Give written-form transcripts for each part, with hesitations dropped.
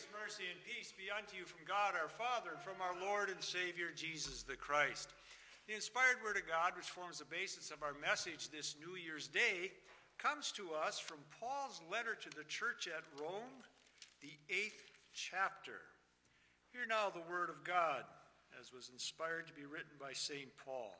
Grace, mercy, and peace be unto you from God our Father and from our Lord and Savior Jesus the Christ. The inspired Word of God, which forms the basis of our message this New Year's Day, comes to us from Paul's letter to the church at Rome, the 8th chapter. Hear now the Word of God, as was inspired to be written by St. Paul.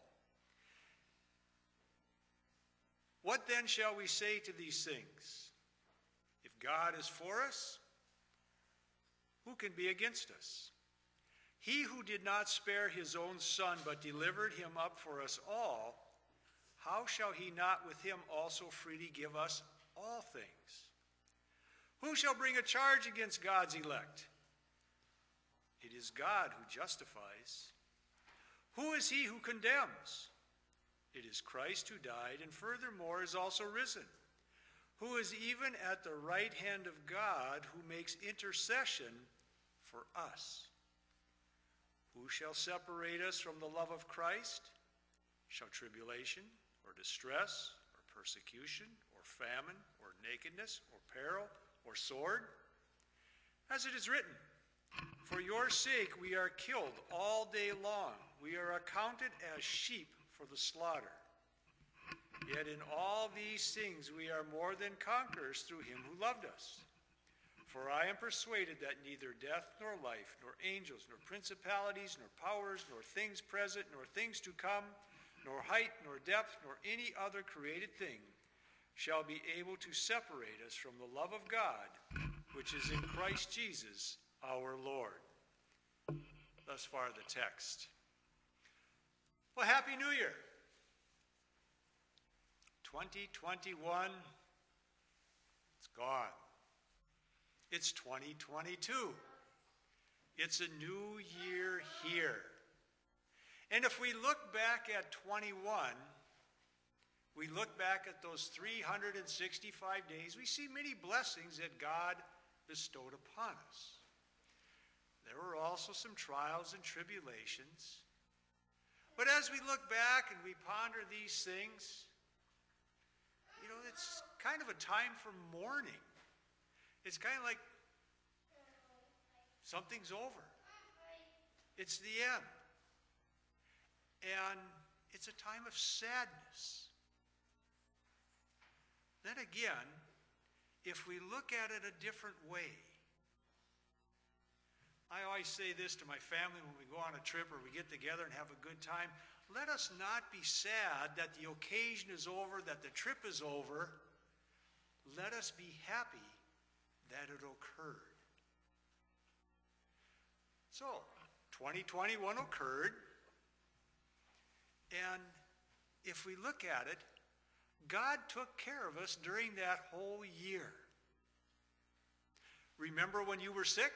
What then shall we say to these things? If God is for us, who can be against us? He who did not spare his own son, but delivered him up for us all, how shall he not with him also freely give us all things? Who shall bring a charge against God's elect? It is God who justifies. Who is he who condemns? It is Christ who died, and furthermore is also risen, who is even at the right hand of God, who makes intercession for us. Who shall separate us from the love of Christ? Shall tribulation, or distress, or persecution, or famine, or nakedness, or peril, or sword? As it is written, for your sake we are killed all day long. We are accounted as sheep for the slaughter. Yet in all these things we are more than conquerors through him who loved us. For I am persuaded that neither death nor life, nor angels, nor principalities, nor powers, nor things present, nor things to come, nor height, nor depth, nor any other created thing shall be able to separate us from the love of God, which is in Christ Jesus our Lord. Thus far the text. Well, Happy New Year. 2021, it's gone. It's 2022. It's a new year here. And if we look back at 21, we look back at those 365 days, we see many blessings that God bestowed upon us. There were also some trials and tribulations. But as we look back and we ponder these things, it's kind of a time for mourning. It's kind of like something's over. It's the end. And it's a time of sadness. Then again, if we look at it a different way, I always say this to my family when we go on a trip or we get together and have a good time. Let us not be sad that the occasion is over, that the trip is over. Let us be happy that it occurred. So, 2021 occurred, and if we look at it, God took care of us during that whole year. Remember when you were sick?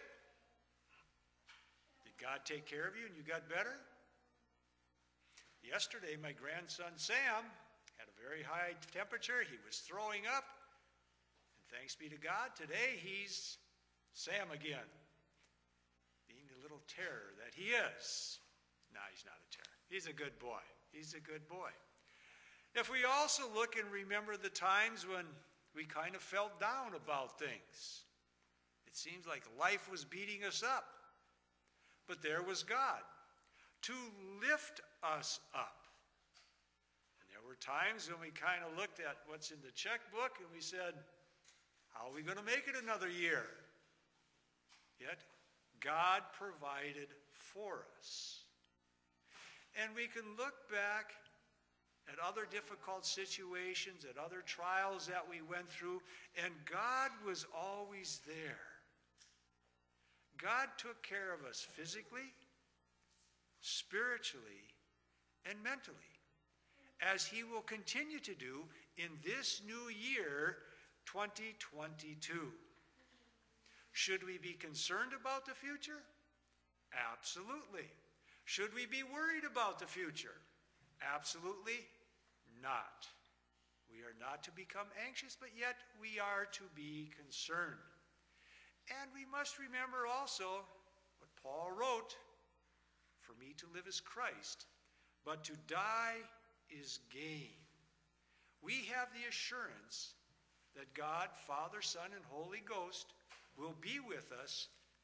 Did God take care of you and you got better? Yesterday, my grandson Sam had a very high temperature. He was throwing up. And thanks be to God, today he's Sam again, being the little terror that he is. No, he's not a terror. He's a good boy. He's a good boy. If we also look and remember the times when we kind of felt down about things, it seems like life was beating us up. But there was God to lift us up. And there were times when we kind of looked at what's in the checkbook and we said, how are we going to make it another year? Yet God provided for us. And we can look back at other difficult situations, at other trials that we went through, and God was always there. God took care of us physically, spiritually, and mentally, as he will continue to do in this new year, 2022. Should we be concerned about the future? Absolutely. Should we be worried about the future? Absolutely not. We are not to become anxious, but yet we are to be concerned. And we must remember also what Paul wrote, for me to live is Christ, but to die is gain. We have the assurance that God, Father, Son, and Holy Ghost will be with us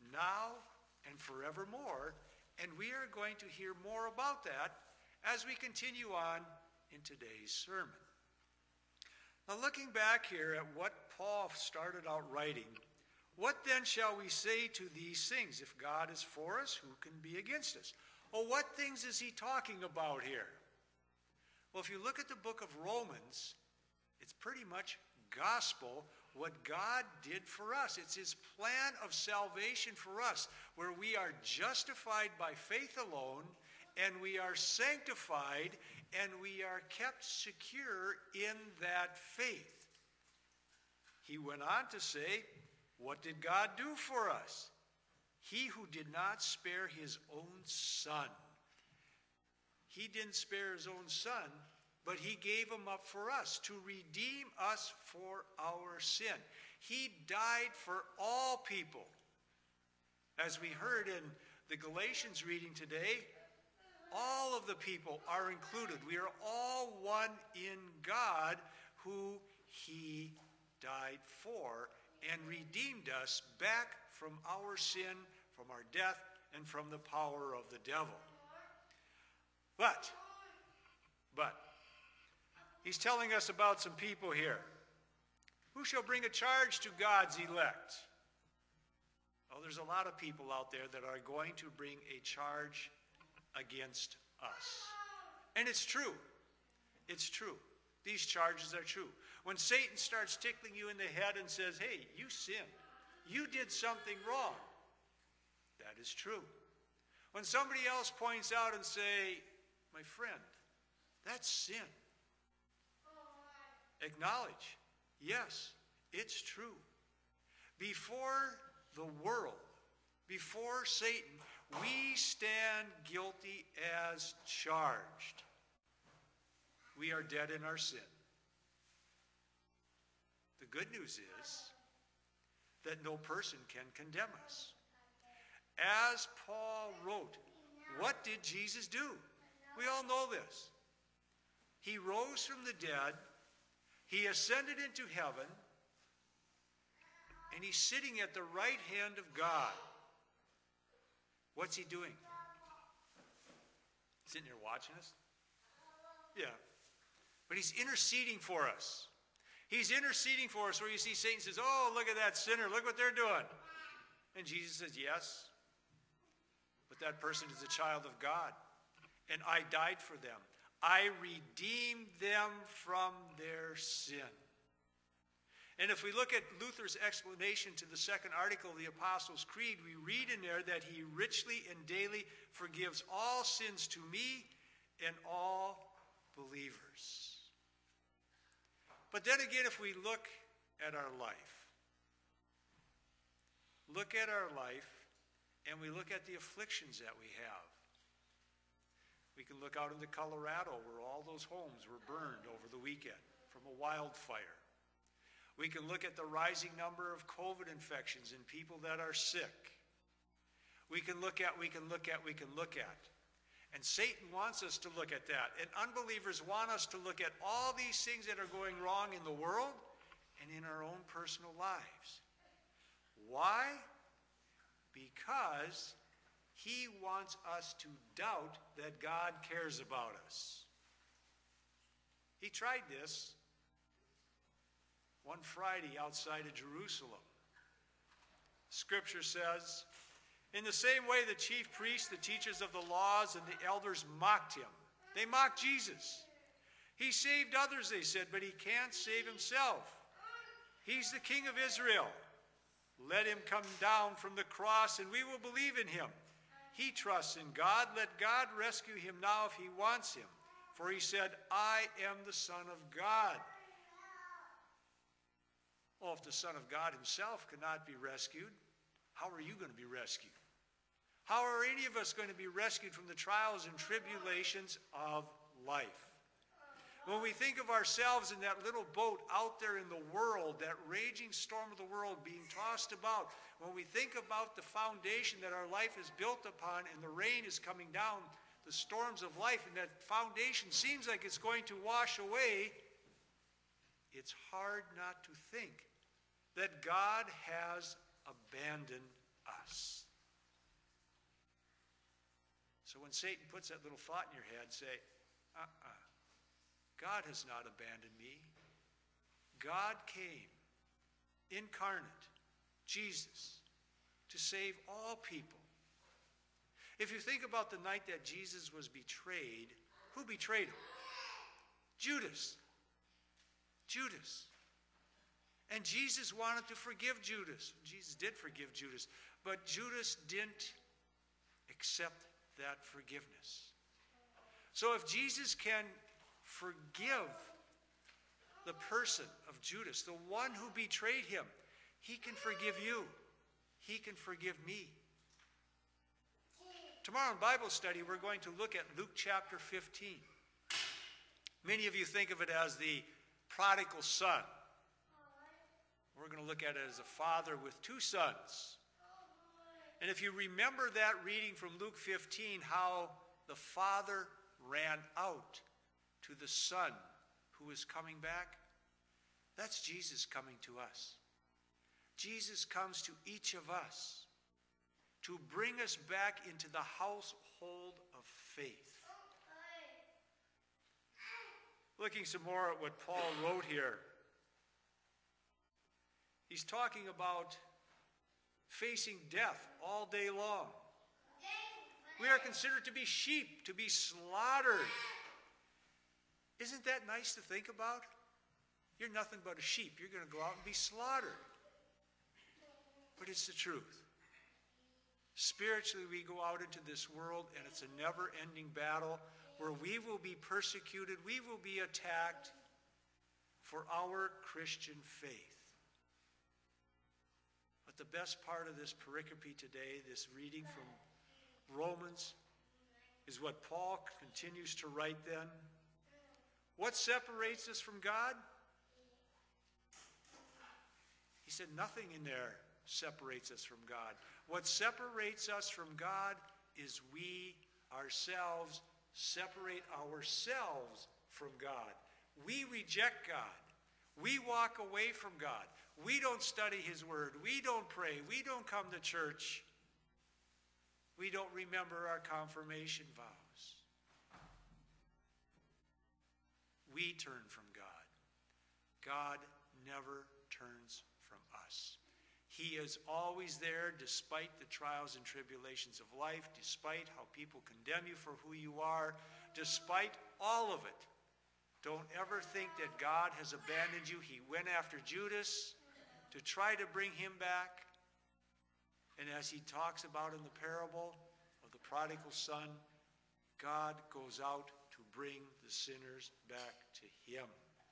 now and forevermore. And we are going to hear more about that as we continue on in today's sermon. Now, looking back here at what Paul started out writing, what then shall we say to these things? If God is for us, who can be against us? Well, what things is he talking about here? Well, if you look at the book of Romans, it's pretty much gospel, what God did for us. It's his plan of salvation for us, where we are justified by faith alone, and we are sanctified, and we are kept secure in that faith. He went on to say, what did God do for us? He who did not spare his own son. He didn't spare his own son, but he gave him up for us to redeem us for our sin. He died for all people. As we heard in the Galatians reading today, all of the people are included. We are all one in God, who he died for and redeemed us back from our sin, from our death, and from the power of the devil. But, he's telling us about some people here. Who shall bring a charge to God's elect? Oh, there's a lot of people out there that are going to bring a charge against us. And it's true. It's true. These charges are true. When Satan starts tickling you in the head and says, hey, you sinned. You did something wrong. That is true. When somebody else points out and say, my friend, that's sin. Acknowledge, yes, it's true. Before the world, before Satan, we stand guilty as charged. We are dead in our sin. The good news is that no person can condemn us. As Paul wrote, what did Jesus do? We all know this. He rose from the dead, he ascended into heaven, and he's sitting at the right hand of God. What's he doing? Sitting there watching us? Yeah. But he's interceding for us. He's interceding for us, where you see Satan says, oh, look at that sinner, look what they're doing. And Jesus says, yes, but that person is a child of God, and I died for them. I redeemed them from their sin. And if we look at Luther's explanation to the second article of the Apostles' Creed, we read in there that he richly and daily forgives all sins to me and all believers. But then again, if we look at our life, and we look at the afflictions that we have, we can look out into Colorado, where all those homes were burned over the weekend from a wildfire. We can look at the rising number of COVID infections and people that are sick. We can look at. And Satan wants us to look at that. And unbelievers want us to look at all these things that are going wrong in the world and in our own personal lives. Why? Because he wants us to doubt that God cares about us. He tried this one Friday outside of Jerusalem. Scripture says, in the same way the chief priests, the teachers of the laws, and the elders mocked him. They mocked Jesus. He saved others, they said, but he can't save himself. He's the King of Israel. Let him come down from the cross and we will believe in him. He trusts in God. Let God rescue him now if he wants him. For he said, I am the Son of God. Well, if the Son of God himself cannot be rescued, how are you going to be rescued? How are any of us going to be rescued from the trials and tribulations of life? When we think of ourselves in that little boat out there in the world, that raging storm of the world being tossed about, when we think about the foundation that our life is built upon and the rain is coming down, the storms of life, and that foundation seems like it's going to wash away, it's hard not to think that God has abandoned us. So when Satan puts that little thought in your head, say, God has not abandoned me. God came, incarnate, Jesus, to save all people. If you think about the night that Jesus was betrayed, who betrayed him? Judas. Judas. And Jesus wanted to forgive Judas. Jesus did forgive Judas, but Judas didn't accept that forgiveness. So if Jesus can forgive the person of Judas, the one who betrayed him, he can forgive you. He can forgive me. Tomorrow in Bible study, we're going to look at Luke chapter 15. Many of you think of it as the prodigal son. We're going to look at it as a father with two sons. And if you remember that reading from Luke 15, how the father ran out to the son who is coming back, that's Jesus coming to us. Jesus comes to each of us to bring us back into the household of faith. Looking some more at what Paul wrote here, he's talking about facing death all day long. We are considered to be sheep, to be slaughtered. Isn't that nice to think about? You're nothing but a sheep. You're going to go out and be slaughtered. But it's the truth. Spiritually, we go out into this world, and it's a never-ending battle where we will be persecuted, we will be attacked for our Christian faith. But the best part of this pericope today, this reading from Romans, is what Paul continues to write then. What separates us from God? He said nothing in there separates us from God. What separates us from God is we ourselves separate ourselves from God. We reject God. We walk away from God. We don't study His Word. We don't pray. We don't come to church. We don't remember our confirmation vows. We turn from God. God never turns from us. He is always there despite the trials and tribulations of life, despite how people condemn you for who you are, despite all of it. Don't ever think that God has abandoned you. He went after Judas to try to bring him back. And as he talks about in the parable of the prodigal son, God goes out to bring the sinners back to him.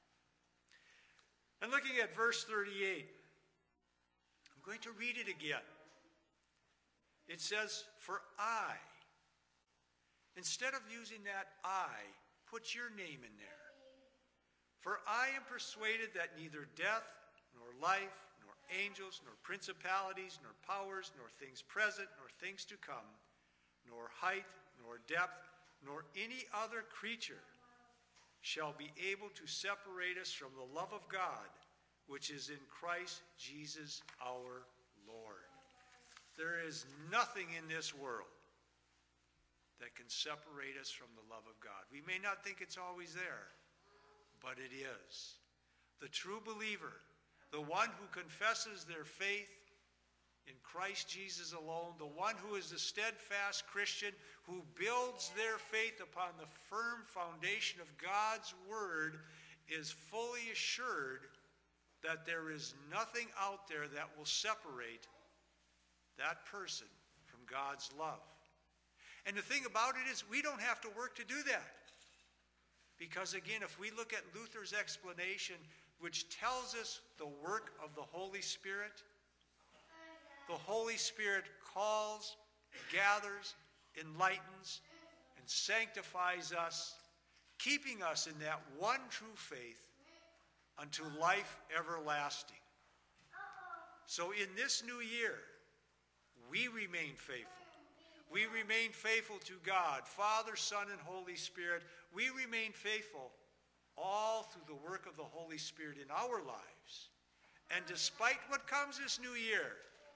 And looking at verse 38, I'm going to read it again. It says, for I. Instead of using that I, put your name in there. For I am persuaded that neither death, nor life, nor angels, nor principalities, nor powers, nor things present, nor things to come, nor height, nor depth, nor any other creature shall be able to separate us from the love of God, which is in Christ Jesus our Lord. There is nothing in this world that can separate us from the love of God. We may not think it's always there, but it is. The true believer, the one who confesses their faith in Christ Jesus alone, the one who is the steadfast Christian, who builds their faith upon the firm foundation of God's word, is fully assured that there is nothing out there that will separate that person from God's love. And the thing about it is, we don't have to work to do that. Because again, if we look at Luther's explanation, which tells us the work of the Holy Spirit, the Holy Spirit calls, gathers, enlightens, and sanctifies us, keeping us in that one true faith unto life everlasting. So in this new year, we remain faithful. We remain faithful to God, Father, Son, and Holy Spirit. We remain faithful all through the work of the Holy Spirit in our lives. And despite what comes this new year,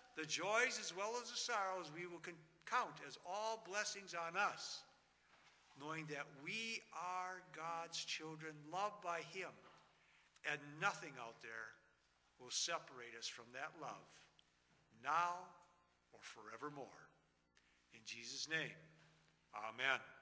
the joys as well as the sorrows we will count as all blessings on us, knowing that we are God's children, loved by him, and nothing out there will separate us from that love, now or forevermore. In Jesus' name, amen.